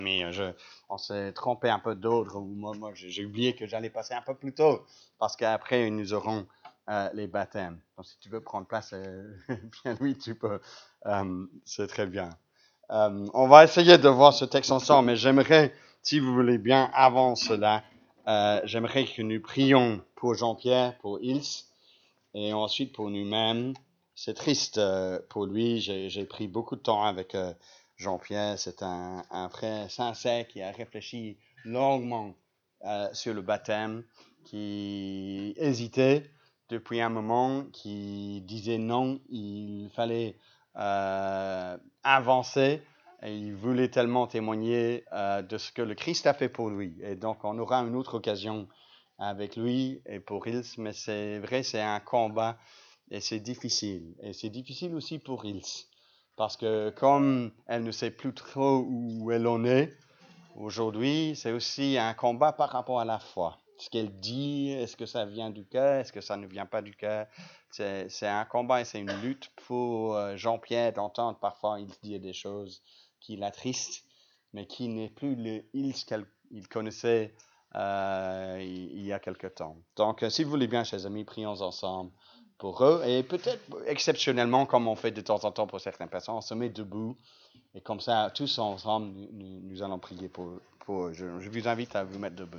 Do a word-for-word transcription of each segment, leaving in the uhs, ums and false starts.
Mais je, on s'est trompé un peu d'ordre. Moi, moi j'ai oublié que j'allais passer un peu plus tôt parce qu'après, nous aurons euh, les baptêmes. Donc, si tu veux prendre place, euh, bien oui, tu peux. Euh, c'est très bien. Euh, on va essayer de voir ce texte ensemble, mais j'aimerais, si vous voulez bien, avant cela, euh, j'aimerais que nous prions pour Jean-Pierre, pour Ilse, et ensuite pour nous-mêmes. C'est triste euh, pour lui. J'ai, j'ai pris beaucoup de temps avec euh, Jean-Pierre. C'est un, un frère sincère qui a réfléchi longuement euh, sur le baptême, qui hésitait depuis un moment, qui disait non, il fallait euh, avancer. Et il voulait tellement témoigner euh, de ce que le Christ a fait pour lui. Et donc, on aura une autre occasion avec lui et pour Ilse, mais c'est vrai, c'est un combat et c'est difficile. Et c'est difficile aussi pour Ilse, parce que comme elle ne sait plus trop où elle en est aujourd'hui, c'est aussi un combat par rapport à la foi. Ce qu'elle dit, est-ce que ça vient du cœur, est-ce que ça ne vient pas du cœur? C'est, c'est un combat et c'est une lutte pour Jean-Pierre d'entendre parfois il dit des choses qui l'attristent, mais qui n'est plus le Ilse qu'il connaissait euh, il y a quelque temps. Donc, si vous voulez bien, chers amis, prions ensemble pour eux. Et peut-être exceptionnellement, comme on fait de temps en temps pour certaines personnes, on se met debout. Et comme ça, tous ensemble, nous, nous, nous allons prier pour, pour eux. Je, je vous invite à vous mettre debout.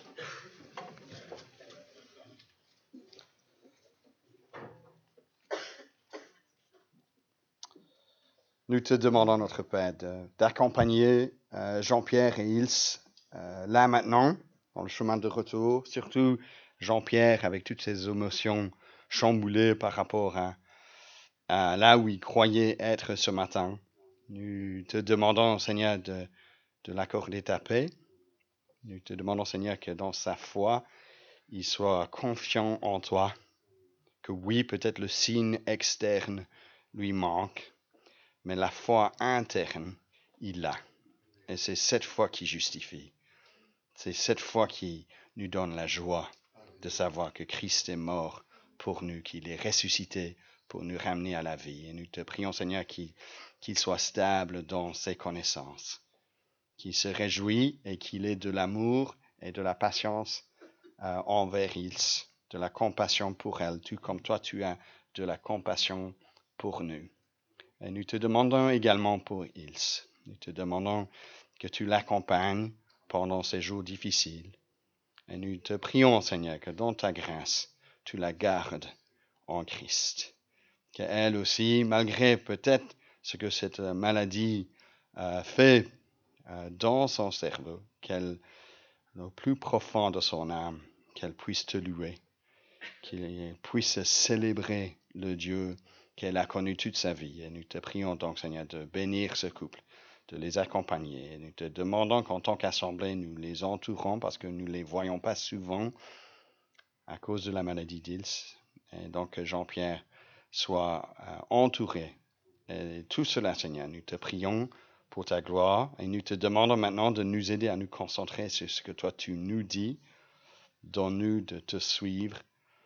Nous te demandons, notre Père, de, d'accompagner euh, Jean-Pierre et Ilse euh, là maintenant, dans le chemin de retour. Surtout Jean-Pierre avec toutes ses émotions chamboulées par rapport à, à là où il croyait être ce matin. Nous te demandons, Seigneur, de, de l'accorder ta paix. Nous te demandons, Seigneur, que dans sa foi, il soit confiant en toi. Que oui, peut-être le signe externe lui manque, mais la foi interne, il l'a. Et c'est cette foi qui justifie. C'est cette foi qui nous donne la joie de savoir que Christ est mort pour nous, qu'il est ressuscité pour nous ramener à la vie. Et nous te prions, Seigneur, qu'il, qu'il soit stable dans ses connaissances, qu'il se réjouit et qu'il ait de l'amour et de la patience euh, envers Ilse, de la compassion pour elle, tout comme toi tu as de la compassion pour nous. Et nous te demandons également pour Ilse. Nous te demandons que tu l'accompagnes pendant ces jours difficiles. Et nous te prions, Seigneur, que dans ta grâce, tu la gardes en Christ. Qu'elle aussi, malgré peut-être ce que cette maladie euh, fait euh, dans son cerveau, qu'elle, au plus profond de son âme, qu'elle puisse te louer, qu'elle puisse célébrer le Dieu qu'elle a connu toute sa vie. Et nous te prions donc, Seigneur, de bénir ce couple, de les accompagner. Et nous te demandons qu'en tant qu'assemblée, nous les entourons parce que nous ne les voyons pas souvent à cause de la maladie d'Ilse. Et donc que Jean-Pierre soit euh, entouré. Et tout cela, Seigneur, nous te prions pour ta gloire et nous te demandons maintenant de nous aider à nous concentrer sur ce que toi tu nous dis. Donne-nous de te suivre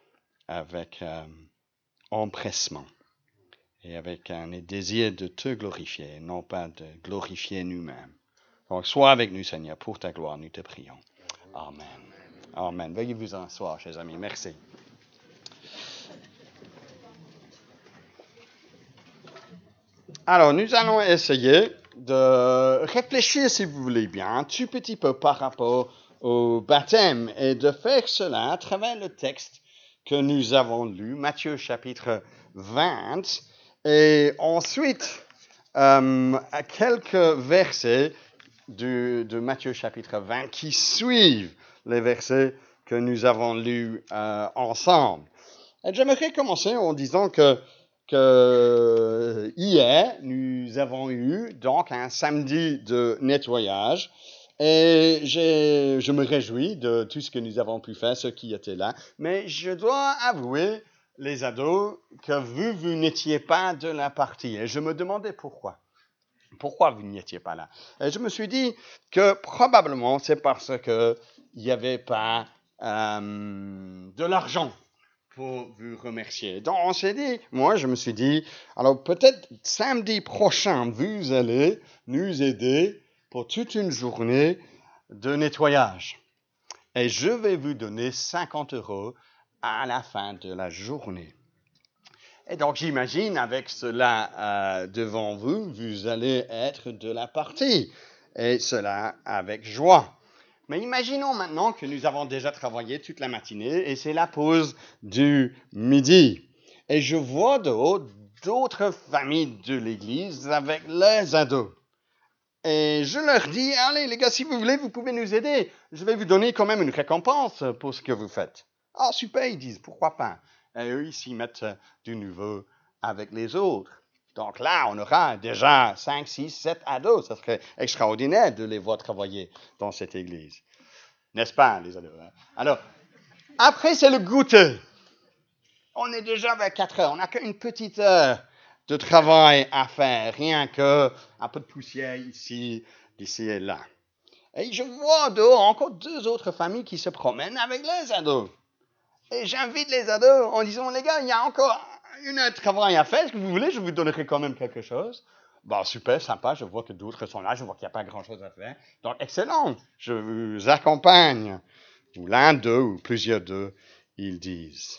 avec euh, empressement et avec un désir de te glorifier, non pas de glorifier nous-mêmes. Donc, sois avec nous, Seigneur, pour ta gloire, nous te prions. Amen. Amen. Veuillez vous en asseoir, chers amis. Merci. Alors, nous allons essayer de réfléchir, si vous voulez bien, un tout petit peu par rapport au baptême et de faire cela à travers le texte que nous avons lu, Matthieu chapitre vingt, et ensuite euh, quelques versets du, de Matthieu chapitre vingt qui suivent les versets que nous avons lus euh, ensemble. Et j'aimerais commencer en disant que que hier, nous avons eu donc un samedi de nettoyage et j'ai, je me réjouis de tout ce que nous avons pu faire, ceux qui étaient là. Mais je dois avouer, les ados, que vous, vous n'étiez pas de la partie. Et je me demandais pourquoi. Pourquoi vous n'étiez pas là? Et je me suis dit que probablement c'est parce qu'il n'y avait pas euh, de l'argent pour vous remercier. Donc, on s'est dit, moi, je me suis dit, alors peut-être samedi prochain, vous allez nous aider pour toute une journée de nettoyage. Et je vais vous donner cinquante euros à la fin de la journée. Et donc j'imagine avec cela euh, devant vous, vous allez être de la partie. Et cela avec joie. Mais imaginons maintenant que nous avons déjà travaillé toute la matinée et c'est la pause du midi. Et je vois d'autres familles de l'église avec leurs ados. Et je leur dis, allez les gars, si vous voulez, vous pouvez nous aider. Je vais vous donner quand même une récompense pour ce que vous faites. Ah, super, ils disent, pourquoi pas. Et eux, ils s'y mettent de nouveau avec les autres. Donc là, on aura déjà cinq, six, sept ados. Ça serait extraordinaire de les voir travailler dans cette église. N'est-ce pas, les ados? Hein? Alors, après, c'est le goûter. On est déjà vers quatre heures. On n'a qu'une petite heure de travail à faire. Rien que un peu de poussière ici, ici et là. Et je vois dehors encore deux autres familles qui se promènent avec les ados. Et j'invite les ados en disant, les gars, il y a encore une heure de travail à faire. Est-ce que vous voulez, je vous donnerai quand même quelque chose. Bon, super, sympa. Je vois que d'autres sont là. Je vois qu'il n'y a pas grand-chose à faire. Donc, excellent. Je vous accompagne. Ou l'un d'eux, ou plusieurs d'eux, ils disent.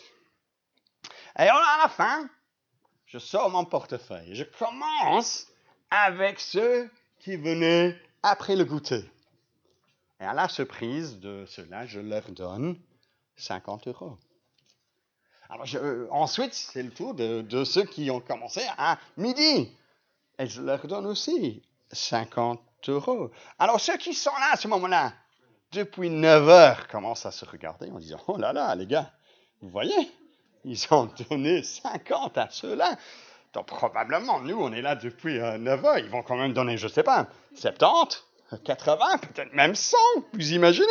Et à la fin, je sors mon portefeuille. Je commence avec ceux qui venaient après le goûter. Et à la surprise de cela, je leur donne cinquante euros. Alors, je, ensuite, c'est le tour de, de ceux qui ont commencé à midi. Et je leur donne aussi cinquante euros. Alors, ceux qui sont là à ce moment-là, depuis neuf heures, commencent à se regarder en disant, oh là là, les gars, vous voyez, ils ont donné cinquante à ceux-là. Donc, probablement, nous, on est là depuis euh, neuf heures. Ils vont quand même donner, je ne sais pas, soixante-dix, quatre-vingts, peut-être même cent, vous imaginez?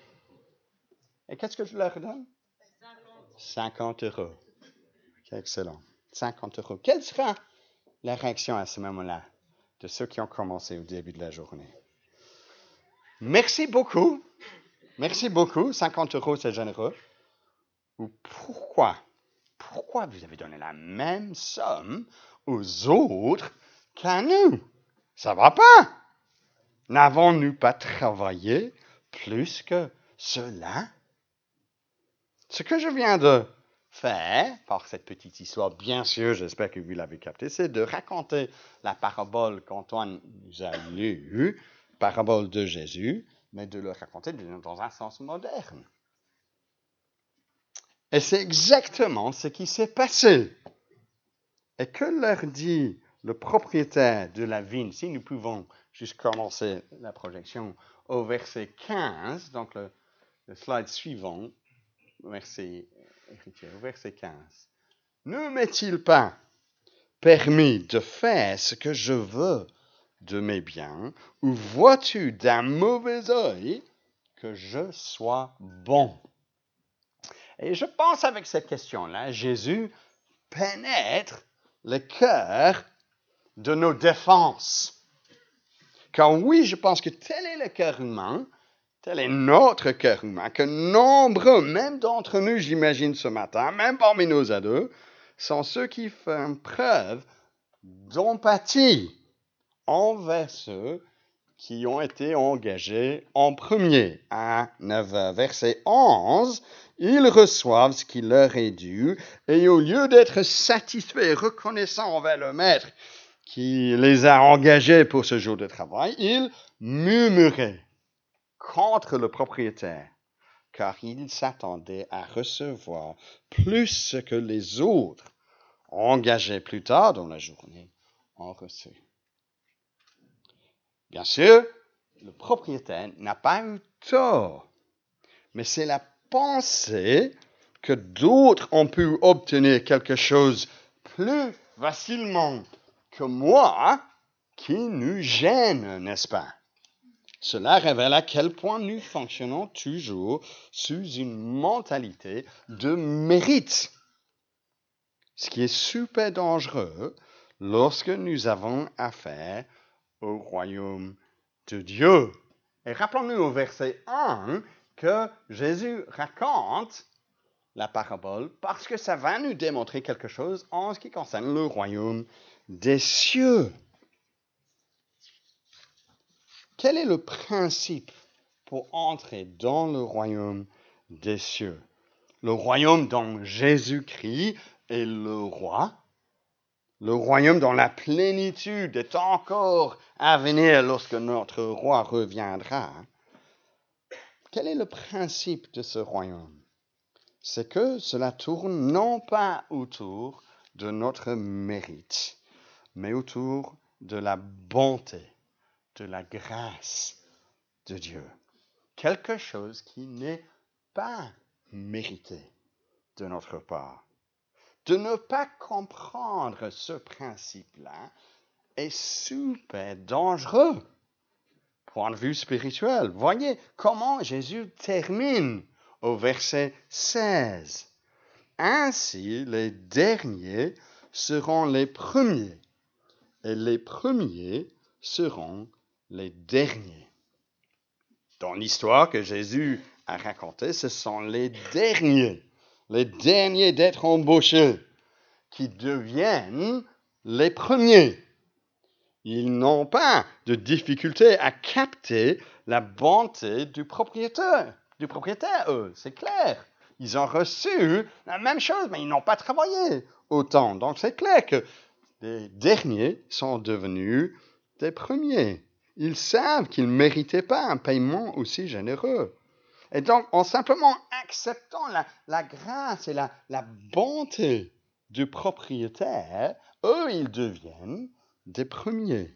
Et qu'est-ce que je leur donne? cinquante euros. Excellent. cinquante euros. Quelle sera la réaction à ce moment-là de ceux qui ont commencé au début de la journée? Merci beaucoup. Merci beaucoup. cinquante euros, c'est généreux. Ou pourquoi? Pourquoi vous avez donné la même somme aux autres qu'à nous? Ça va pas. N'avons-nous pas travaillé plus que cela? Ce que je viens de faire, par cette petite histoire, bien sûr, j'espère que vous l'avez capté, c'est de raconter la parabole qu'Antoine nous a lue, parabole de Jésus, mais de le raconter dans un sens moderne. Et c'est exactement ce qui s'est passé. Et que leur dit le propriétaire de la vigne, si nous pouvons juste commencer la projection au verset quinze, donc le, le slide suivant, verset, au verset quinze. Ne m'est-il pas permis de faire ce que je veux de mes biens, ou vois-tu d'un mauvais œil que je sois bon? Et je pense avec cette question-là, Jésus pénètre le cœur de nos défenses. Car oui, je pense que tel est le cœur humain, tel est notre cœur humain, que nombreux, même d'entre nous, j'imagine ce matin, même parmi nos ados, sont ceux qui font preuve d'empathie envers ceux qui ont été engagés en premier. À neuf heures, verset onze, ils reçoivent ce qui leur est dû, et au lieu d'être satisfaits, reconnaissants envers le maître qui les a engagés pour ce jour de travail, ils murmuraient contre le propriétaire, car ils s'attendaient à recevoir plus que les autres, engagés plus tard dans la journée, ont reçu. Bien sûr, le propriétaire n'a pas eu tort, mais c'est la pensée que d'autres ont pu obtenir quelque chose plus facilement que moi qui nous gêne, n'est-ce pas? Cela révèle à quel point nous fonctionnons toujours sous une mentalité de mérite, ce qui est super dangereux lorsque nous avons affaire au royaume de Dieu. Et rappelons-nous au verset un que Jésus raconte la parabole parce que ça va nous démontrer quelque chose en ce qui concerne le royaume des cieux. quel est le principe pour entrer dans le royaume des cieux? Le royaume dont Jésus-Christ est le roi, le royaume dont la plénitude est encore à venir lorsque notre roi reviendra. Quel est le principe de ce royaume? C'est que cela tourne non pas autour de notre mérite, mais autour de la bonté, de la grâce de Dieu. Quelque chose qui n'est pas mérité de notre part. De ne pas comprendre ce principe-là est super dangereux, point de vue spirituel. Voyez comment Jésus termine au verset seize. Ainsi, les derniers seront les premiers, et les premiers seront les derniers. Dans l'histoire que Jésus a racontée, ce sont les derniers, les derniers d'être embauchés, qui deviennent les premiers. Ils n'ont pas de difficulté à capter la bonté du propriétaire, du propriétaire, eux, c'est clair. Ils ont reçu la même chose, mais ils n'ont pas travaillé autant. Donc c'est clair que les derniers sont devenus des premiers. Ils savent qu'ils ne méritaient pas un paiement aussi généreux. Et donc, en simplement acceptant la, la grâce et la, la bonté du propriétaire, eux, ils deviennent des premiers.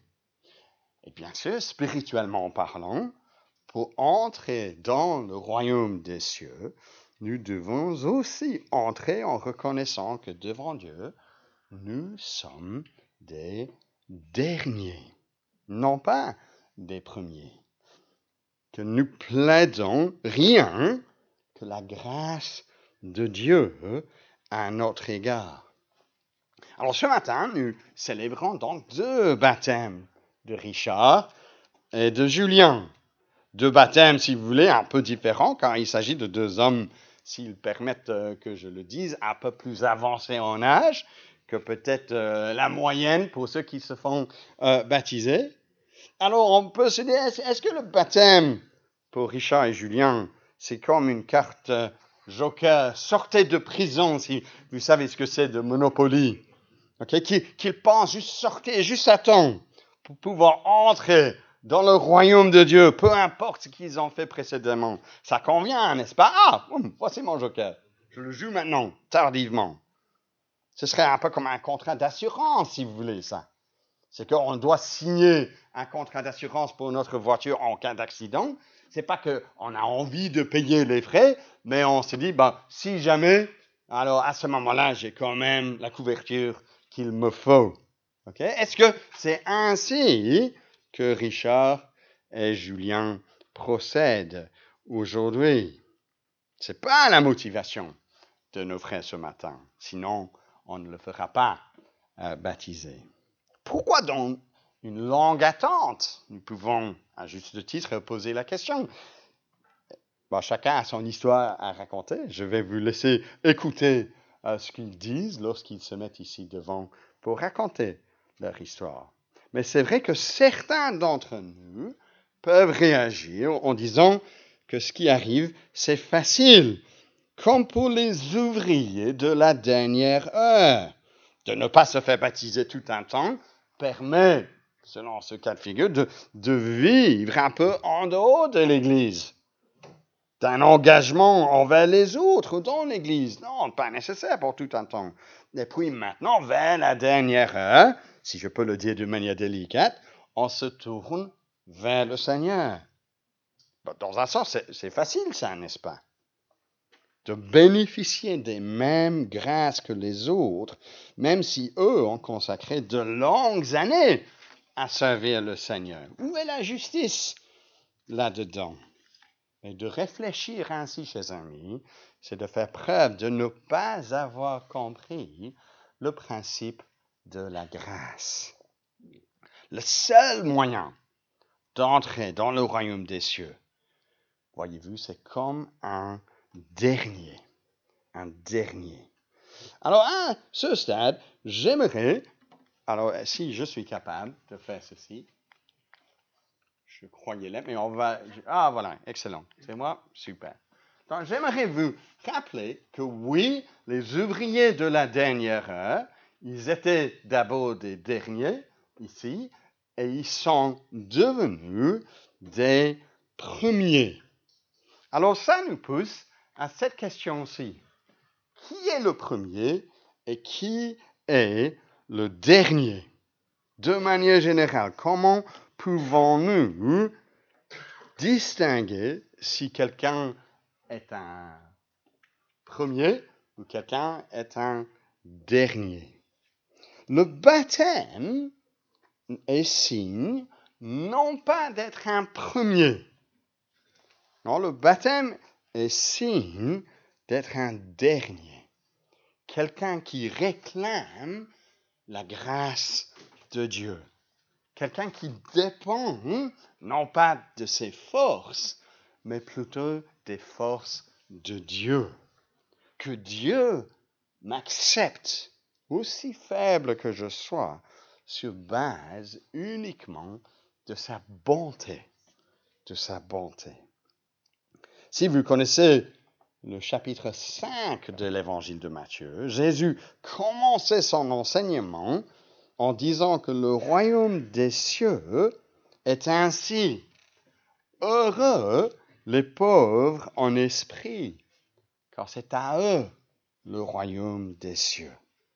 Et bien sûr, spirituellement parlant, pour entrer dans le royaume des cieux, nous devons aussi entrer en reconnaissant que devant Dieu, nous sommes des derniers, non pas des premiers. Que nous plaidons rien que la grâce de Dieu à notre égard. Alors ce matin, nous célébrons donc deux baptêmes de Richard et de Julien. Deux baptêmes, si vous voulez, un peu différents, car il s'agit de deux hommes, s'ils permettent euh, que je le dise, un peu plus avancés en âge que peut-être euh, la moyenne pour ceux qui se font euh, baptiser. Alors on peut se dire, est-ce, est-ce que le baptême pour Richard et Julien, c'est comme une carte euh, joker, sortez de prison, si vous savez ce que c'est de Monopoly, okay? Qu'ils, qu'ils pensent juste sortir juste à temps pour pouvoir entrer dans le royaume de Dieu, peu importe ce qu'ils ont fait précédemment. Ça convient, n'est-ce pas? Ah, boum, voici mon joker. Je le joue maintenant, tardivement. Ce serait un peu comme un contrat d'assurance, si vous voulez ça. C'est qu'on doit signer un contrat d'assurance pour notre voiture en cas d'accident. C'est pas qu'on a envie de payer les frais, mais on se dit, ben, si jamais, alors à ce moment-là, j'ai quand même la couverture qu'il me faut. Okay? Est-ce que c'est ainsi que Richard et Julien procèdent aujourd'hui? Ce n'est pas la motivation de nos frères ce matin. Sinon, on ne le fera pas euh, baptiser. Pourquoi donc une longue attente? Nous pouvons, à juste titre, poser la question. Bon, chacun a son histoire à raconter. Je vais vous laisser écouter euh, ce qu'ils disent lorsqu'ils se mettent ici devant pour raconter leur histoire. Mais c'est vrai que certains d'entre nous peuvent réagir en disant que ce qui arrive, c'est facile, comme pour les ouvriers de la dernière heure. De ne pas se faire baptiser tout un temps permet, selon ce cas de figure, de, de vivre un peu en dehors de l'Église. D'un engagement envers les autres dans l'Église. Non, pas nécessaire pour tout un temps. Et puis maintenant, vers la dernière heure, si je peux le dire de manière délicate, on se tourne vers le Seigneur. Dans un sens, c'est, c'est facile ça, n'est-ce pas? De bénéficier des mêmes grâces que les autres, même si eux ont consacré de longues années à servir le Seigneur. Où est la justice là-dedans? Et de réfléchir ainsi, chers amis, c'est de faire preuve de ne pas avoir compris le principe de la grâce. Le seul moyen d'entrer dans le royaume des cieux, voyez-vous, c'est comme un dernier. Un dernier. Alors, à ce stade, j'aimerais, alors si je suis capable de faire ceci, je croyais là, mais on va... Ah, voilà, excellent. C'est moi? Super. Donc, j'aimerais vous rappeler que oui, les ouvriers de la dernière heure, ils étaient d'abord des derniers, ici, et ils sont devenus des premiers. Alors, ça nous pousse à cette question-ci. Qui est le premier et qui est le dernier? De manière générale, comment pouvons-nous distinguer si quelqu'un est un premier ou quelqu'un est un dernier? Le baptême est signe non pas d'être un premier. Non, le baptême est signe d'être un dernier. Quelqu'un qui réclame la grâce de Dieu. Quelqu'un qui dépend non pas de ses forces, mais plutôt des forces de Dieu. Que Dieu m'accepte, aussi faible que je sois, sur base uniquement de sa bonté. De sa bonté. Si vous connaissez le chapitre cinq de l'évangile de Matthieu, Jésus commençait son enseignement en disant que le royaume des cieux est ainsi. Heureux les pauvres en esprit, car c'est à eux le royaume des cieux.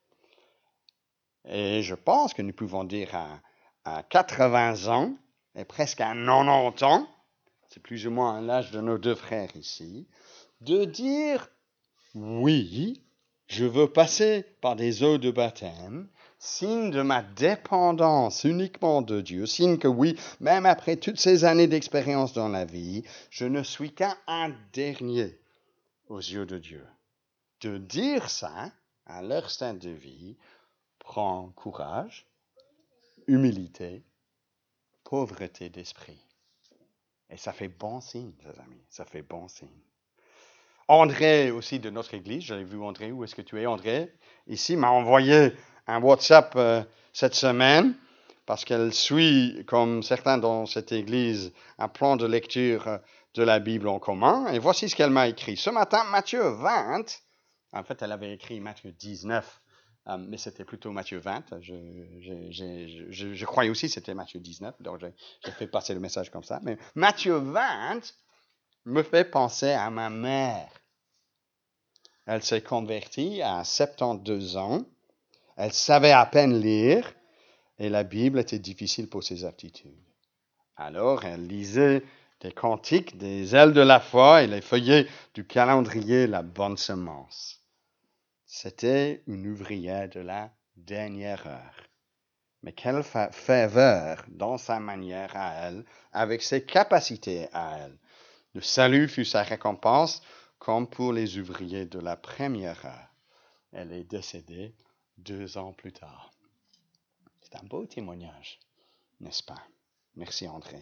Et je pense que nous pouvons dire à, à quatre-vingts ans et presque à quatre-vingt-dix ans, c'est plus ou moins l'âge de nos deux frères ici, de dire oui, je veux passer par des eaux de baptême, signe de ma dépendance uniquement de Dieu, signe que oui, même après toutes ces années d'expérience dans la vie, je ne suis qu'un dernier aux yeux de Dieu. De dire ça à leur stade de vie prend courage, humilité, pauvreté d'esprit. Et ça fait bon signe, les amis, ça fait bon signe. André aussi de notre église, j'avais vu André, où est-ce que tu es André? Ici, m'a envoyé un WhatsApp euh, cette semaine parce qu'elle suit, comme certains dans cette église, un plan de lecture euh, de la Bible en commun. Et voici ce qu'elle m'a écrit. Ce matin, Matthieu vingt, en fait, elle avait écrit Matthieu dix-neuf, euh, mais c'était plutôt Matthieu vingt. Je, je, je, je, je croyais aussi que c'était Matthieu dix-neuf, donc j'ai, j'ai fait passer le message comme ça. Mais Matthieu vingt me fait penser à ma mère. Elle s'est convertie à soixante-douze ans. Elle savait à peine lire et la Bible était difficile pour ses aptitudes. Alors, elle lisait des cantiques, des ailes de la foi et les feuillets du calendrier La Bonne Semence. C'était une ouvrière de la dernière heure. Mais quelle faveur dans sa manière à elle, avec ses capacités à elle. Le salut fut sa récompense, comme pour les ouvriers de la première heure. Elle est décédée deux ans plus tard. C'est un beau témoignage, n'est-ce pas? Merci André.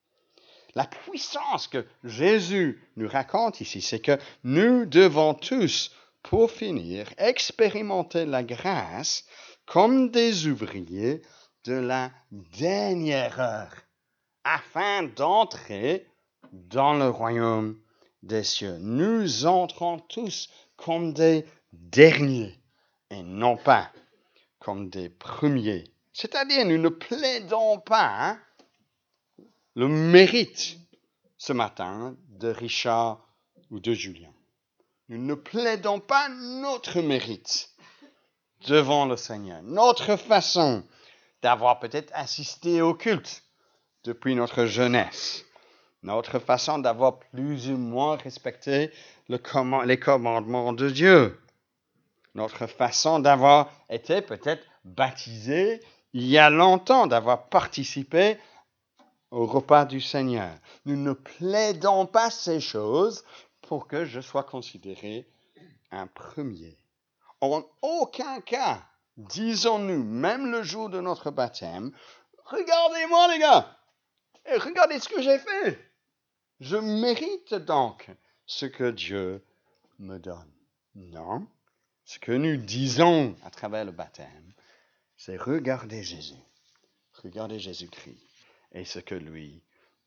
La puissance que Jésus nous raconte ici, c'est que nous devons tous, pour finir, expérimenter la grâce comme des ouvriers de la dernière heure, afin d'entrer dans le royaume des cieux. Nous entrons tous comme des derniers et non pas comme des premiers. C'est-à-dire, nous ne plaidons pas hein, le mérite ce matin de Richard ou de Julien. Nous ne plaidons pas notre mérite devant le Seigneur, notre façon d'avoir peut-être assisté au culte depuis notre jeunesse, notre façon d'avoir plus ou moins respecté le comm- les commandements de Dieu, notre façon d'avoir été peut-être baptisé il y a longtemps, d'avoir participé au repas du Seigneur. Nous ne plaidons pas ces choses pour que je sois considéré un premier. En aucun cas, disons-nous, même le jour de notre baptême, regardez-moi les gars, et regardez ce que j'ai fait. Je mérite donc ce que Dieu me donne. Non, ce que nous disons à travers le baptême, c'est regarder Jésus, regarder Jésus-Christ et ce que lui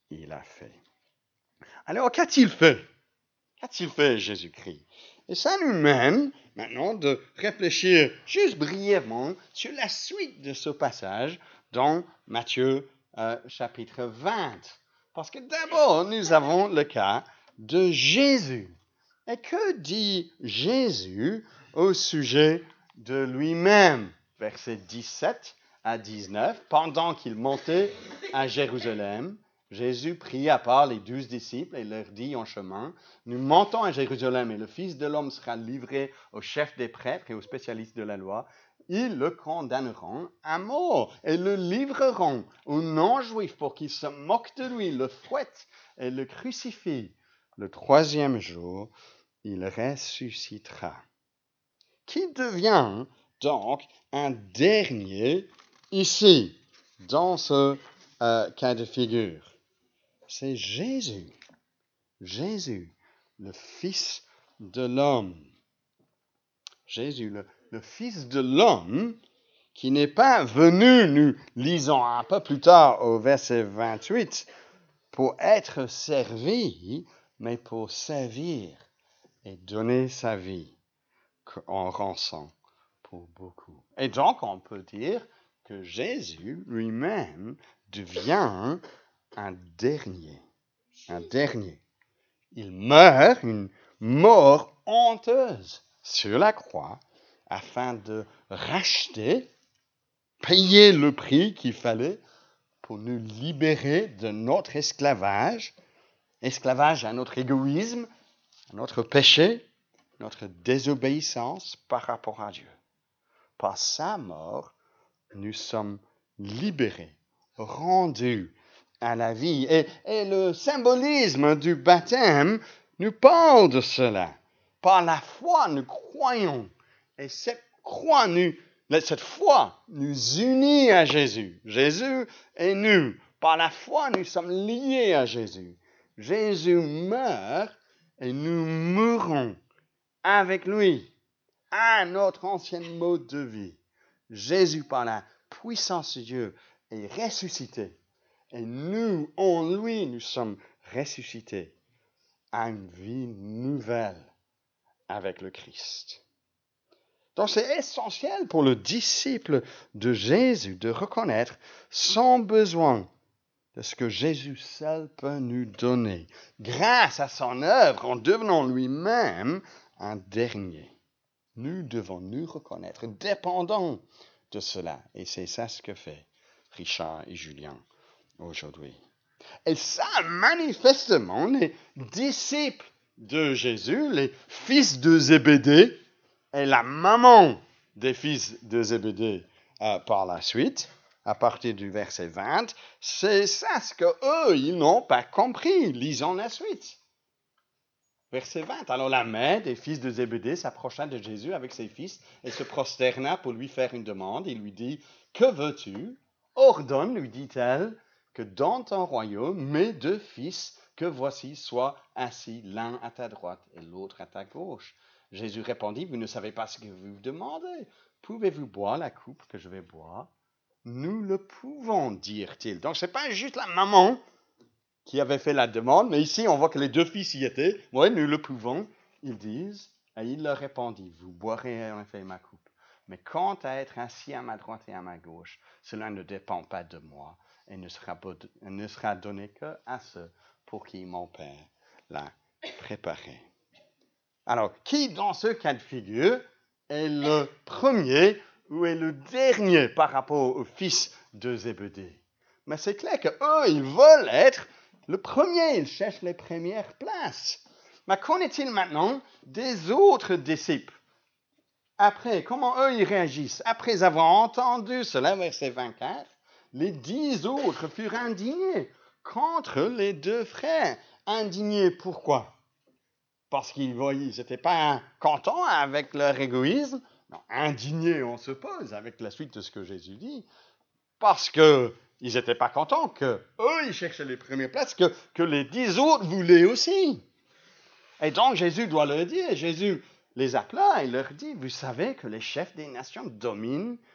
il a fait. Alors, qu'a-t-il fait? Qu'a-t-il fait, Jésus-Christ? Et ça nous mène maintenant de réfléchir juste brièvement sur la suite de ce passage dans Matthieu euh, chapitre vingt. Parce que d'abord, nous avons le cas de Jésus. Et que dit Jésus au sujet de lui-même? Versets dix-sept à dix-neuf, pendant qu'il montait à Jérusalem, Jésus prit à part les douze disciples et leur dit en chemin, nous montons à Jérusalem et le Fils de l'homme sera livré aux chefs des prêtres et aux spécialistes de la loi. Ils le condamneront à mort et le livreront aux non-juifs pour qu'ils se moquent de lui, le fouettent et le crucifient. Le troisième jour, il ressuscitera. Qui devient donc un dernier ici, dans ce euh, cas de figure? C'est Jésus. Jésus, le Fils de l'homme. Jésus, le, le Fils de l'homme, qui n'est pas venu, nous lisons un peu plus tard au verset vingt-huit, pour être servi, mais pour servir et donner sa vie en rançon pour beaucoup. Et donc, on peut dire que Jésus lui-même devient un dernier. Un dernier. Il meurt une mort honteuse sur la croix afin de racheter, payer le prix qu'il fallait pour nous libérer de notre esclavage, esclavage à notre égoïsme, à notre péché, notre désobéissance par rapport à Dieu. Par sa mort, nous sommes libérés, rendus à la vie. Et, et le symbolisme du baptême nous parle de cela. Par la foi, nous croyons. Et cette croix, nous, cette foi nous unit à Jésus. Jésus et nous. Par la foi, nous sommes liés à Jésus. Jésus meurt et nous mourons avec lui à notre ancien mode de vie. Jésus, par la puissance de Dieu, est ressuscité. Et nous, en lui, nous sommes ressuscités à une vie nouvelle avec le Christ. Donc c'est essentiel pour le disciple de Jésus de reconnaître son besoin de ce que Jésus seul peut nous donner, grâce à son œuvre en devenant lui-même un dernier. Nous devons nous reconnaître dépendants de cela. Et c'est ça ce que fait Richard et Julien aujourd'hui. Et ça, manifestement, les disciples de Jésus, les fils de Zébédée et la maman des fils de Zébédée euh, par la suite, à partir du verset vingt, c'est ça ce qu'eux, ils n'ont pas compris. Lisons la suite. Verset vingt. Alors la mère des fils de Zébédée s'approcha de Jésus avec ses fils et se prosterna pour lui faire une demande. Il lui dit, « Que veux-tu? Ordonne, lui dit-elle, que dans ton royaume, mes deux fils que voici soient assis l'un à ta droite et l'autre à ta gauche. » Jésus répondit, « Vous ne savez pas ce que vous demandez. Pouvez-vous boire la coupe que je vais boire? » « Nous le pouvons, dirent-ils. » Donc, ce n'est pas juste la maman qui avait fait la demande, mais ici, on voit que les deux fils y étaient. Oui, nous le pouvons, ils disent. Et il leur répondit, « Vous boirez en effet ma coupe. Mais quant à être assis à ma droite et à ma gauche, cela ne dépend pas de moi et ne sera, ne sera donné qu'à ceux pour qui mon Père l'a préparé. » Alors, qui dans ce cas de figure est le premier ou est le dernier par rapport aux fils de Zébédée? Mais c'est clair qu'eux, ils veulent être le premier, ils cherchent les premières places. Mais qu'en est-il maintenant des autres disciples? Après, comment eux, ils réagissent? Après avoir entendu cela, verset vingt-quatre, les dix autres furent indignés contre les deux frères. Indignés pourquoi? Parce qu'ils n'étaient pas contents avec leur égoïsme. Non, indignés, on se pose avec la suite de ce que Jésus dit. Parce qu'ils n'étaient pas contents que eux, ils cherchaient les premières places, que, que les dix autres voulaient aussi. Et donc, Jésus doit leur dire, Jésus les appela et leur dit, vous savez que les chefs des nations dominent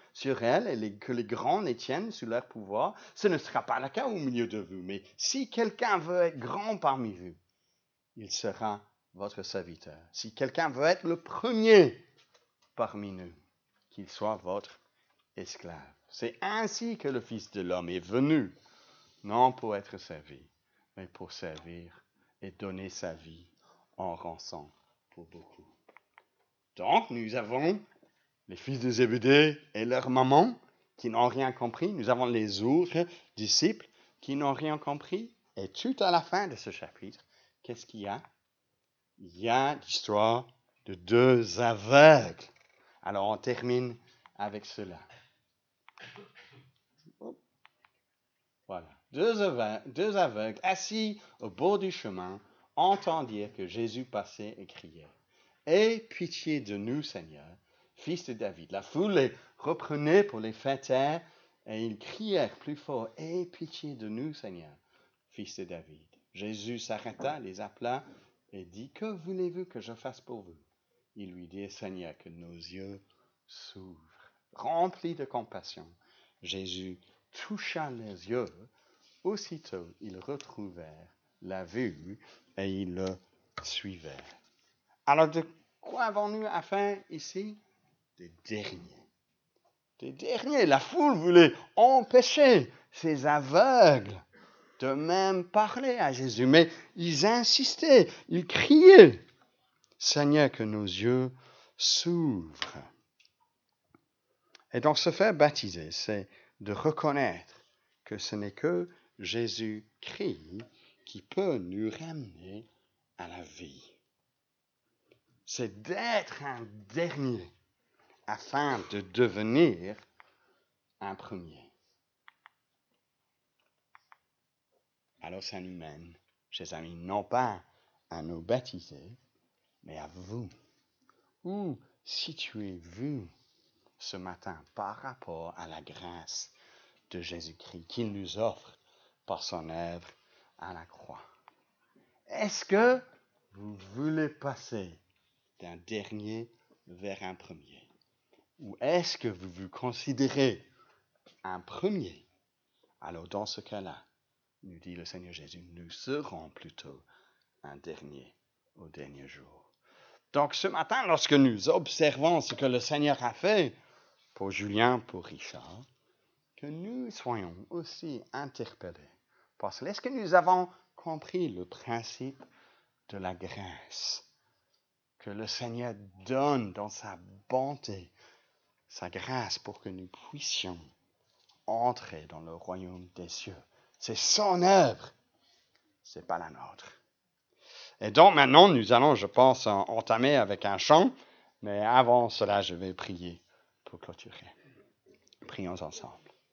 sur elles et les, que les grands les tiennent sous leur pouvoir. Ce ne sera pas le cas au milieu de vous, mais si quelqu'un veut être grand parmi vous, il sera votre serviteur. Si quelqu'un veut être le premier parmi nous, qu'il soit votre esclave. C'est ainsi que le Fils de l'homme est venu, non pour être servi, mais pour servir et donner sa vie en rançon pour beaucoup. Donc, nous avons les fils de Zébédée et leur maman qui n'ont rien compris. Nous avons les autres disciples qui n'ont rien compris. Et tout à la fin de ce chapitre, qu'est-ce qu'il y a? Il y a l'histoire de deux aveugles. Alors, on termine avec cela. Voilà. Deux aveugles, deux aveugles assis au bord du chemin entendirent que Jésus passait et criait. « Aie pitié de nous, Seigneur, fils de David. » La foule les reprenait pour les faire taire et ils crièrent plus fort. « Aie pitié de nous, Seigneur, fils de David. » Jésus s'arrêta, les appela et dit « Que voulez-vous que je fasse pour vous ?» Ils lui dirent « Seigneur, que nos yeux s'ouvrent. » Remplis de compassion, Jésus toucha les yeux. Aussitôt, ils retrouvèrent la vue et ils le suivirent. Alors, de quoi avons-nous affaire ici? Des derniers. Des derniers. La foule voulait empêcher ces aveugles de même parler à Jésus, mais ils insistaient, ils criaient, « Seigneur, que nos yeux s'ouvrent. » Et donc, se faire baptiser, c'est de reconnaître que ce n'est que Jésus-Christ qui peut nous ramener à la vie. C'est d'être un dernier afin de devenir un premier. Alors ça nous mène, chers amis, non pas à nous baptiser, mais à vous. Où situez-vous ce matin par rapport à la grâce de Jésus-Christ qu'il nous offre par son œuvre à la croix? Est-ce que vous voulez passer d'un dernier vers un premier? Ou est-ce que vous vous considérez un premier? Alors dans ce cas-là, nous dit le Seigneur Jésus, nous serons plutôt un dernier au dernier jour. Donc ce matin, lorsque nous observons ce que le Seigneur a fait pour Julien, pour Richard, que nous soyons aussi interpellés. Parce que est-ce que nous avons compris le principe de la grâce que le Seigneur donne dans sa bonté, sa grâce pour que nous puissions entrer dans le royaume des cieux? C'est son œuvre, c'est pas la nôtre. Et donc maintenant, nous allons, je pense, entamer avec un chant, mais avant cela, je vais prier pour clôturer. Prions ensemble.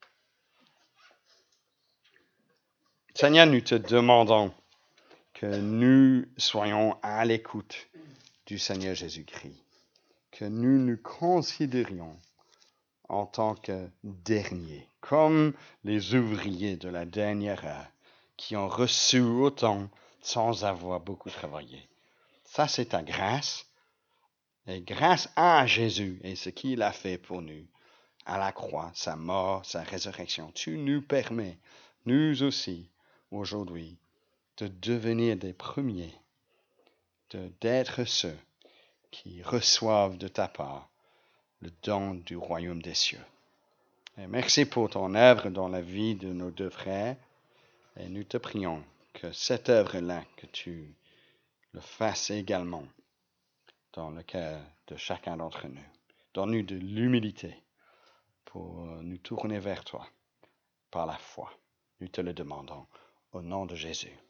Seigneur, nous te demandons que nous soyons à l'écoute du Seigneur Jésus-Christ, que nous nous considérions en tant que derniers, comme les ouvriers de la dernière heure, qui ont reçu autant sans avoir beaucoup travaillé. Ça, c'est ta grâce. Et grâce à Jésus et ce qu'il a fait pour nous, à la croix, sa mort, sa résurrection, tu nous permets, nous aussi, aujourd'hui, de devenir des premiers, de, d'être ceux qui reçoivent de ta part le don du royaume des cieux. Et merci pour ton œuvre dans la vie de nos deux frères. Et nous te prions que cette œuvre-là, que tu le fasses également dans le cœur de chacun d'entre nous. Donne-nous de l'humilité pour nous tourner vers toi par la foi. Nous te le demandons au nom de Jésus.